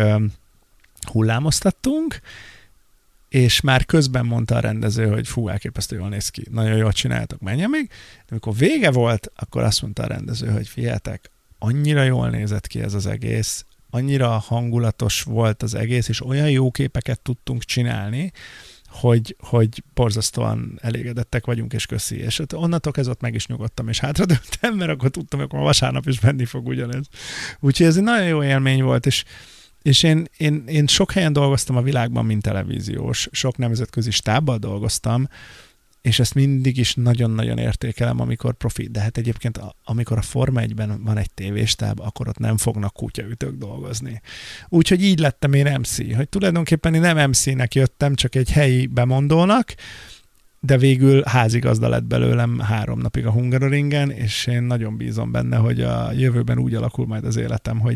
B: hullámoztattunk, és már közben mondta a rendező, hogy fú, elképesztő jól néz ki, nagyon jól csináltok, menjen még. De amikor vége volt, akkor azt mondta a rendező, hogy figyeljetek, annyira jól nézett ki ez az egész, annyira hangulatos volt az egész, és olyan jó képeket tudtunk csinálni, hogy, hogy borzasztóan elégedettek vagyunk, és köszi. És onnantól kezdve meg is nyugodtam, és hátradőltem, mert akkor tudtam, hogy akkor vasárnap is menni fog ugyanez. Úgyhogy ez egy nagyon jó élmény volt, és És én, én, én sok helyen dolgoztam a világban, mint televíziós, sok nemzetközi stábbal dolgoztam, és ezt mindig is nagyon-nagyon értékelem, amikor profi. De hát egyébként, amikor a Forma egyben van egy tévéstáb, akkor ott nem fognak kutyaütők dolgozni. Úgyhogy így lettem én em cé, hogy tulajdonképpen én nem em cének jöttem, csak egy helyi bemondónak, de végül házigazda lett belőlem három napig a Hungaroringen, és én nagyon bízom benne, hogy a jövőben úgy alakul majd az életem, hogy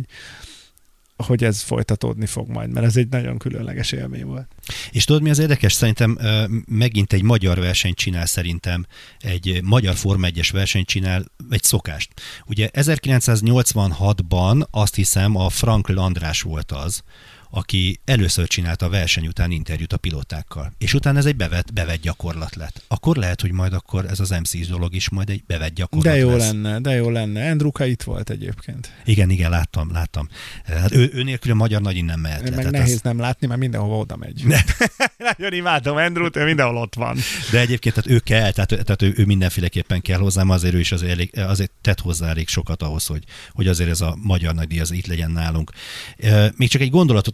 B: hogy ez folytatódni fog majd, mert ez egy nagyon különleges élmény volt.
A: És tudod, mi az érdekes? Szerintem megint egy magyar versenyt csinál, szerintem egy magyar Forma egyes versenyt csinál, egy szokást. Ugye ezerkilencszáznyolcvanhatban azt hiszem a Frankl András volt az, aki először csinálta a verseny után interjút a pilótákkal. És utána ez egy bevett, bevett gyakorlat lett. Akkor lehet, hogy majd akkor ez az em cé dolog is majd egy bevett gyakorlat
B: De jó
A: lesz.
B: lenne, de jó lenne. Andruka itt volt egyébként.
A: Igen, igen, láttam, láttam. Hát ő, ő nélkül a magyar nagy innen mehet le.
B: Meg
A: Tehát
B: nehéz
A: az...
B: nem látni, mert mindenhova oda megy. Nagyon imádom Andrewt, ő mindenhol ott van.
A: De egyébként tehát ő kell, tehát, tehát ő, ő mindenféleképpen kell hozzám, azért ő is azért, elég, azért tett hozzá elég sokat ahhoz, hogy, hogy azért ez a magyar nagydíj az itt legyen nálunk. Még csak egy gondolatot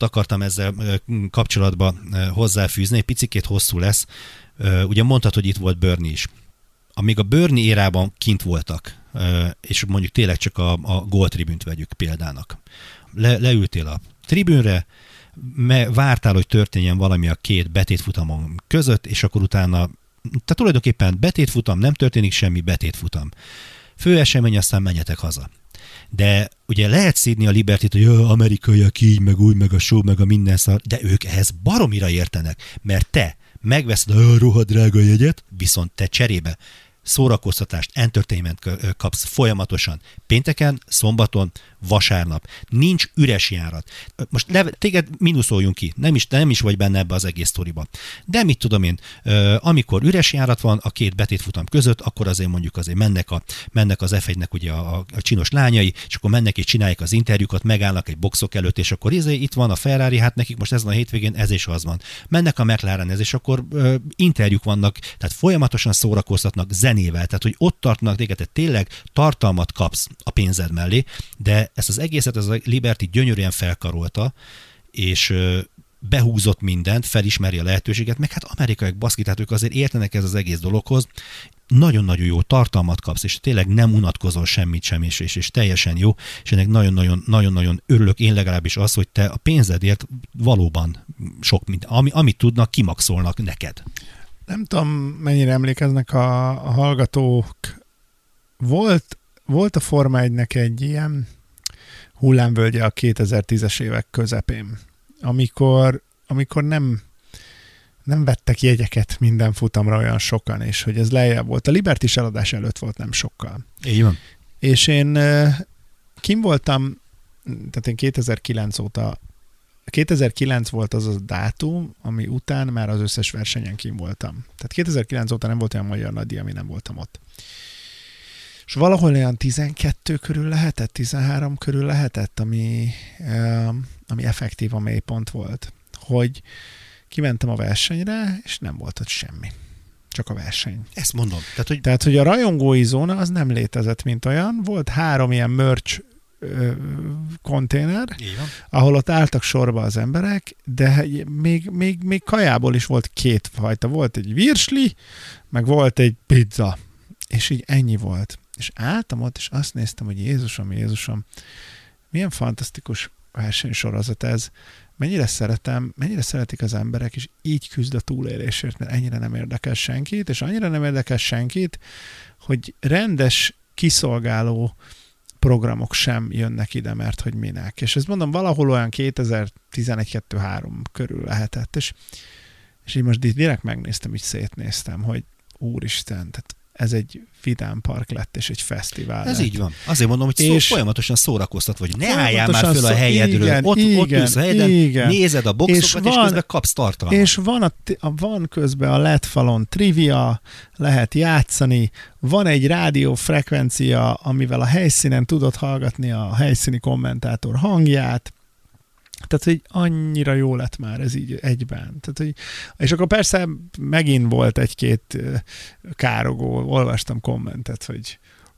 A: annyit akartam ezzel kapcsolatban hozzáfűzni, egy picikét hosszú lesz. Ugye mondtad, hogy itt volt Bernie is. Amíg a Bernie érában kint voltak, és mondjuk tényleg csak a, a Gold Tribune-t vegyük példának. Le, leültél a tribűnre, vártál, hogy történjen valami a két betétfutamon között, és akkor utána, tehát tulajdonképpen betétfutam, nem történik semmi, betétfutam. Fő esemény, aztán menjetek haza. De ugye lehet szídni a Liberty-t, hogy amerikaiak így, meg úgy, meg a show, meg a minden szar, de ők ehhez baromira értenek, mert te megveszed a rohadt drága jegyet, viszont te cserébe szórakoztatást, entertainment kapsz folyamatosan. Pénteken, szombaton, vasárnap. Nincs üres járat. Most ne, téged minuszoljunk ki, nem is, nem is vagy benne ebbe az egész sztoriba. De mit tudom én, amikor üres járat van a két betétfutam között, akkor azért mondjuk azért mennek, a, mennek az ef egynek ugye a, a csinos lányai, és akkor mennek és csinálják az interjúkat, megállnak egy boxok előtt, és akkor izé, itt van a Ferrari, hát nekik most ezen a hétvégén ez és az van. Mennek a McLaren ez, és akkor uh, interjúk vannak, tehát folyamatosan szórakoztatnak zenével, tehát hogy ott tartnak téged, tehát tényleg tartalmat kapsz a pénzed mellé, de ezt az egészet az a Liberty gyönyörűen felkarolta, és behúzott mindent, felismeri a lehetőséget, meg hát amerikaiak baszki, tehát ők azért értenek ez az egész dologhoz, nagyon-nagyon jó tartalmat kapsz, és tényleg nem unatkozol semmit sem, és, és, és teljesen jó, és ennek nagyon-nagyon örülök én legalábbis az, hogy te a pénzedért valóban sok mindent, ami, amit tudnak, kimaxolnak neked.
B: Nem tudom, mennyire emlékeznek a, a hallgatók. Volt, volt a Forma egynek egy ilyen hullámvölgye a kétezer-tízes évek közepén, amikor, amikor nem, nem vettek jegyeket minden futamra olyan sokan, és hogy ez lejjebb volt. A Liberty eladás előtt volt nem sokkal.
A: Így van.
B: És én kim voltam, tehát én kétezer-kilenc óta, kétezer-kilenc volt az a dátum, ami után már az összes versenyen kim voltam. Tehát kétezer-kilenc óta nem volt olyan magyar nagydíj, ami nem voltam ott. És valahol olyan tizenkettő körül lehetett, tizenhárom körül lehetett, ami, ami effektív a mélypont volt. Hogy kimentem a versenyre, és nem volt ott semmi. Csak a verseny.
A: Ezt mondom. Tehát, hogy,
B: Tehát, hogy a rajongói zóna az nem létezett, mint olyan. Volt három ilyen merch konténer, ahol ott álltak sorba az emberek, de még, még, még kajából is volt két fajta. Volt egy virsli, meg volt egy pizza. És így ennyi volt. És álltam ott, és azt néztem, hogy Jézusom, Jézusom, milyen fantasztikus versenysorozat ez. Mennyire szeretem, mennyire szeretik az emberek, és így küzd a túlélésért, mert ennyire nem érdekel senkit, és annyira nem érdekel senkit, hogy rendes, kiszolgáló programok sem jönnek ide, mert hogy minek. És ezt mondom, valahol olyan kétezer-tizenegy kettő három körül lehetett, és, és így most direkt megnéztem, így szétnéztem, hogy úristen, tehát ez egy vidám park lett, és egy fesztivál
A: Ez
B: lett.
A: így van. Azért mondom, hogy szó,
B: és
A: folyamatosan szórakoztat, vagy ne álljál már föl a helyedről.
B: Igen,
A: ott,
B: igen,
A: ott ülsz a helyeden,
B: igen.
A: nézed a boxokat, és,
B: és,
A: és közben kapsz tartalmat.
B: És van, a, a, van közben a el é dé falon trivia, lehet játszani, van egy rádiófrekvencia, amivel a helyszínen tudod hallgatni a helyszíni kommentátor hangját. Tehát, hogy annyira jó lett már ez így egyben. Tehát, hogy, és akkor persze megint volt egy-két károgó, olvastam kommentet, hogy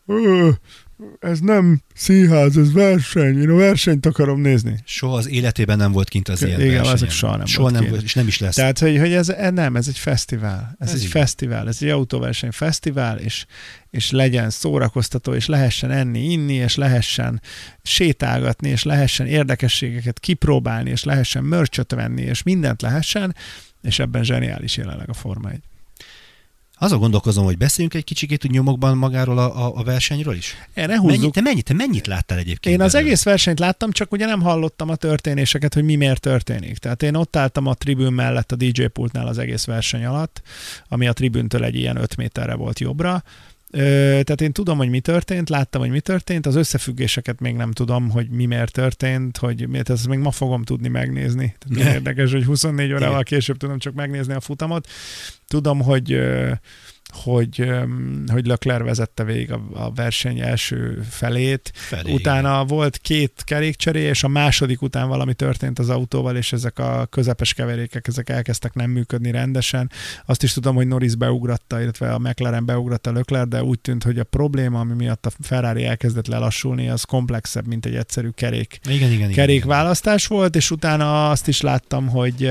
B: ez nem színház, ez verseny, én a versenyt akarom nézni.
A: Soha az életében nem volt kint az ilyen
B: Igen,
A: versenyen.
B: azok soha nem
A: soha
B: volt
A: nem
B: kint.
A: volt, és nem is lesz.
B: Tehát, hogy, hogy ez nem, ez egy fesztivál. Ez, ez egy
A: így.
B: fesztivál, ez egy autóverseny fesztivál, és, és legyen szórakoztató, és lehessen enni, inni, és lehessen sétálgatni, és lehessen érdekességeket kipróbálni, és lehessen merchot venni, és mindent lehessen, és ebben zseniális jelenleg a Forma egy.
A: Azon gondolkozom, hogy beszéljünk egy kicsikét nyomokban magáról a, a, a versenyről is.
B: É, ne húzzuk.
A: Mennyi, te, mennyit, te mennyit láttál egyébként?
B: Én az
A: belőle?
B: egész versenyt láttam, csak ugye nem hallottam a történéseket, hogy mi miért történik. Tehát én ott álltam a tribün mellett a dé dzsé pultnál az egész verseny alatt, ami a tribüntől egy ilyen öt méterre volt jobbra. Ö, tehát én tudom, hogy mi történt, láttam, hogy mi történt, az összefüggéseket még nem tudom, hogy mi miért történt, hogy miért, ezt még ma fogom tudni megnézni. Tehát érdekes, hogy huszonnégy órával később tudom csak megnézni a futamot. Tudom, hogy hogy, hogy Leclerc vezette végig a, a verseny első felét.
A: Felé,
B: Utána
A: igen.
B: volt két kerékcseré, és a második után valami történt az autóval, és ezek a közepes keverékek, ezek elkezdtek nem működni rendesen. Azt is tudom, hogy Norris beugratta, illetve a McLaren beugratta Leclerc, de úgy tűnt, hogy a probléma, ami miatt a Ferrari elkezdett lelassulni, az komplexebb, mint egy egyszerű kerék.
A: Igen, igen,
B: kerékválasztás igen. volt, és utána azt is láttam, hogy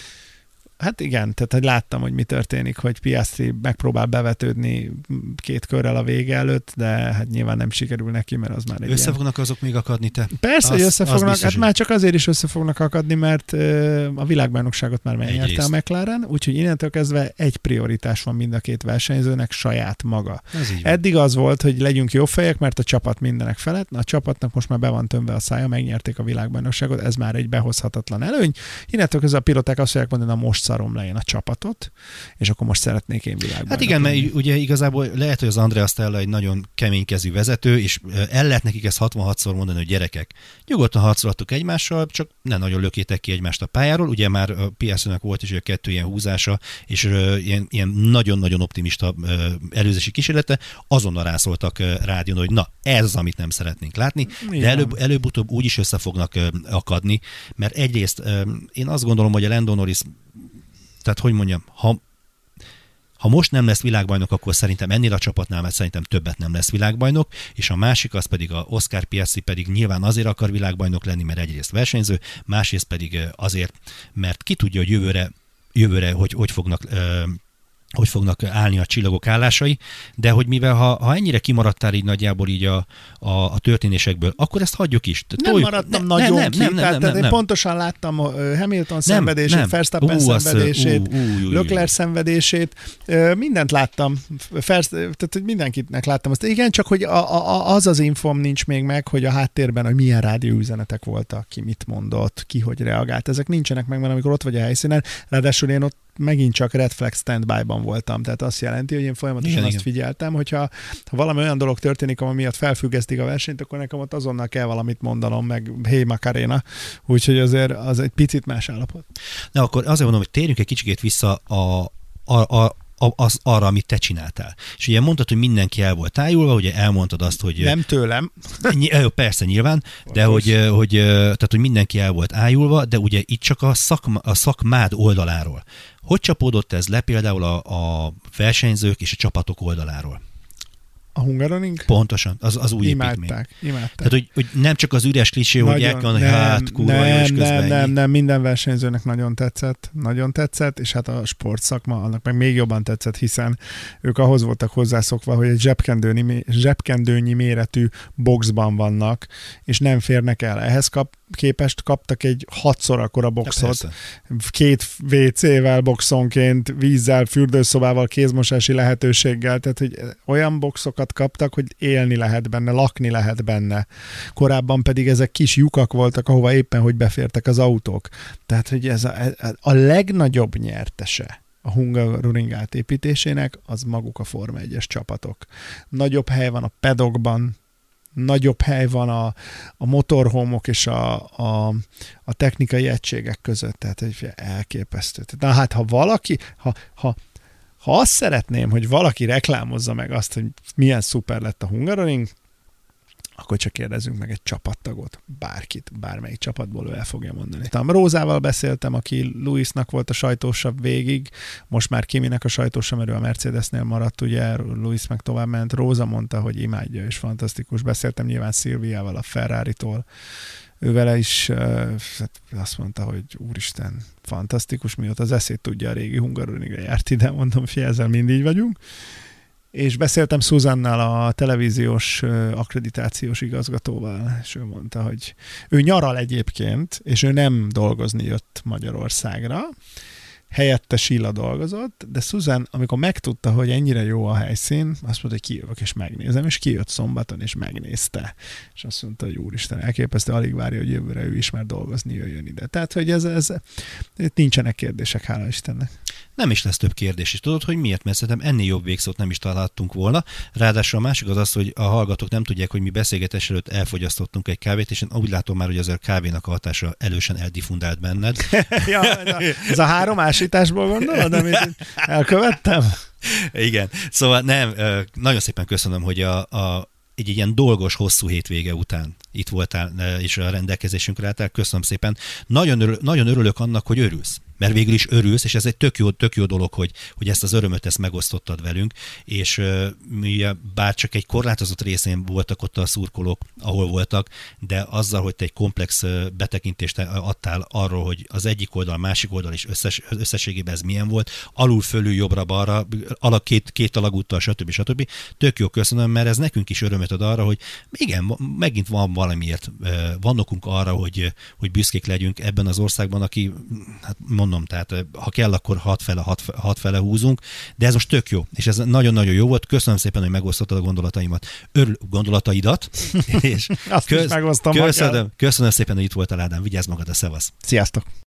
B: hát igen, tehát hogy láttam, hogy mi történik, hogy Piastri megpróbál bevetődni két körrel a vége előtt, de hát nyilván nem sikerül neki, mert az már egy
A: Össze
B: ilyen...
A: fognak azok még akadni, te?
B: Persze, az, hogy össze fognak,
A: biztos,
B: hát már csak azért is össze fognak akadni, mert uh, a világbajnokságot már megnyerte a McLaren, úgyhogy innentől kezdve egy prioritás van mind a két versenyzőnek, saját maga. Eddig az volt, hogy legyünk jó fejek, mert a csapat mindenek felett, a csapatnak most már be van tömve a szája, megnyerték a világbajnokságot, ez már egy behozhatatlan előny. Innentől kezdve a piloták azt fogják mondani, na most szarom le én a csapatot, és akkor most szeretnék én világbajnok.
A: Hát igen, mert ugye igazából lehet, hogy az Andrea Stella egy nagyon keménykezű vezető, és el lehet nekik ezt hatvanhatszor mondani, hogy gyerekek, nyugodtan harcolhattok egymással, csak ne nagyon lökétek ki egymást a pályáról. Ugye már a Piastrinak volt is a kettő ilyen húzása, és ilyen, ilyen nagyon-nagyon optimista előzési kísérlete, azonnal rászóltak rádión, hogy na, ez az, amit nem szeretnénk látni, igen. De előbb, előbb-utóbb úgy is össze fognak akadni, mert egyrészt én azt gondolom, hogy a Lando Norris, tehát hogy mondjam, ha, ha most nem lesz világbajnok, akkor szerintem ennél a csapatnál, mert szerintem többet nem lesz világbajnok, és a másik az pedig a Oscar Piastri pedig nyilván azért akar világbajnok lenni, mert egyrészt versenyző, másrészt pedig azért, mert ki tudja, hogy jövőre, jövőre hogy, hogy fognak hogy fognak állni a csillagok állásai, de hogy mivel ha, ha ennyire kimaradtál így nagyjából így a, a, a történésekből, akkor ezt hagyjuk is.
B: Nem Toljuk. maradtam ne, nagyon nem, ki, nem, nem, tehát nem, nem, én pontosan láttam Hamilton nem, szenvedését, nem. Verstappen ú, szenvedését, ú, ú, ú, Leclerc szenvedését, mindent láttam, First, tehát hogy mindenkinek láttam azt. Igen, csak hogy a, a, az az infom nincs még meg, hogy a háttérben, hogy milyen rádióüzenetek voltak, ki mit mondott, ki hogy reagált. Ezek nincsenek meg, mert amikor ott vagy a helyszínen, ráadásul én ott megint csak red flag standby-ban voltam. Tehát azt jelenti, hogy én folyamatosan igen, azt igen. figyeltem, hogyha ha valami olyan dolog történik, ami miatt felfüggesztik a versenyt, akkor nekem ott azonnal kell valamit mondanom, meg hey Macarena. Úgyhogy azért az egy picit más állapot.
A: Na akkor azért mondom, hogy térjünk egy kicsikét vissza a, a, a Az, arra, amit te csináltál. És ugye mondtad, hogy mindenki el volt tájulva, ugye elmondtad azt, hogy...
B: Nem tőlem.
A: Persze, nyilván, de hogy, hogy, tehát, hogy mindenki el volt ájulva, de ugye itt csak a, szakma, a szakmád oldaláról. Hogy csapódott ez le például a, a versenyzők és a csapatok oldaláról?
B: A Hungaroring?
A: Pontosan, az, az új
B: imádták,
A: építmény.
B: Imádták.
A: Tehát, hogy, hogy nem csak az üres klisé, hogy el kell, hogy hát kurva
B: nem,
A: jó, és közben
B: nem, nem, nem, minden versenyzőnek nagyon tetszett, nagyon tetszett, és hát a sportszakma annak meg még jobban tetszett, hiszen ők ahhoz voltak hozzászokva, hogy egy zsebkendőnyi, zsebkendőnyi méretű boxban vannak, és nem férnek el. Ehhez kap, képest kaptak egy hatszor akkora boxot, ja, két vé cével boxonként, vízzel, fürdőszobával, kézmosási lehetőséggel, tehát hogy olyan boxokat kaptak, hogy élni lehet benne, lakni lehet benne. Korábban pedig ezek kis lyukak voltak, ahova éppen hogy befértek az autók. Tehát, hogy ez a, a legnagyobb nyertese a Hungaroring átépítésének, az maguk a Forma egyes csapatok. Nagyobb hely van a pedokban, nagyobb hely van a, a motorhomok és a, a, a technikai egységek között, tehát hogy elképesztő. Na hát, ha valaki, ha, ha, ha azt szeretném, hogy valaki reklámozza meg azt, hogy milyen szuper lett a Hungaroring, akkor csak kérdezzünk meg egy csapattagot, bárkit, bármelyik csapatból ő el fogja mondani. A Rózával beszéltem, aki Lewisnak volt a sajtósabb végig, most már Kiminek a sajtósabb, mert ő a Mercedesnél maradt, ugye Lewis meg tovább ment. Róza mondta, hogy imádja, és fantasztikus. Beszéltem nyilván Szilviával a Ferrari-tól. Ő vele is uh, azt mondta, hogy úristen, fantasztikus, mióta az eszét tudja, a régi Hungaroringre járt ide, mondom, fi, ezzel mindig vagyunk. És beszéltem Susannal, a televíziós akkreditációs igazgatóval, és ő mondta, hogy ő nyaral egyébként, és ő nem dolgozni jött Magyarországra, helyette Silla dolgozott, de Susan, amikor megtudta, hogy ennyire jó a helyszín, azt mondta, hogy kijövök és megnézem, és kijött szombaton, és megnézte. És azt mondta, hogy úristen, elképesztő, alig várja, hogy jövőre ő is már dolgozni jöjjön ide. Tehát, hogy ez, ez nincsenek kérdések, hála Istennek.
A: Nem is lesz több kérdés, és tudod, hogy miért? Mert szerintem ennél jobb végszót nem is találtunk volna. Ráadásul a másik az az, hogy a hallgatók nem tudják, hogy mi beszélgetés előtt elfogyasztottunk egy kávét, és én úgy látom már, hogy az a kávénak a hatása elősen eldifundált benned.
B: Ja, ez a három ásításból gondolod, amit elkövettem?
A: Igen, szóval nem, nagyon szépen köszönöm, hogy a, a egy ilyen dolgos, hosszú hétvége után itt voltál, és a rendelkezésünkre álltál. Köszönöm szépen. Nagyon, örül, nagyon örülök annak, hogy örülsz. Mert végül is örülsz, és ez egy tök jó, tök jó dolog, hogy, hogy ezt az örömöt ezt megosztottad velünk, és uh, bár csak egy korlátozott részén voltak ott a szurkolók, ahol voltak, de azzal, hogy te egy komplex betekintést adtál arról, hogy az egyik oldal, másik oldal is összes, összességében ez milyen volt, alul, fölül, jobbra-balra, alak, két, két alagúttal, stb. stb. Tök jó, köszönöm, mert ez nekünk is örömet ad arra, hogy igen, megint van valamiért, van okunk arra, hogy, hogy büszkék legyünk ebben az országban, aki, hát mondom, tehát ha kell, akkor hat fele, hat, hat fele húzunk, de ez most tök jó, és ez nagyon-nagyon jó volt. Köszönöm szépen, hogy megosztottad a gondolataimat, Örül, gondolataidat, és
B: Azt köz, is megosztom
A: köszönöm, köszönöm szépen, hogy itt voltál, Ádám, vigyázz magadra, szevasz!
B: Sziasztok!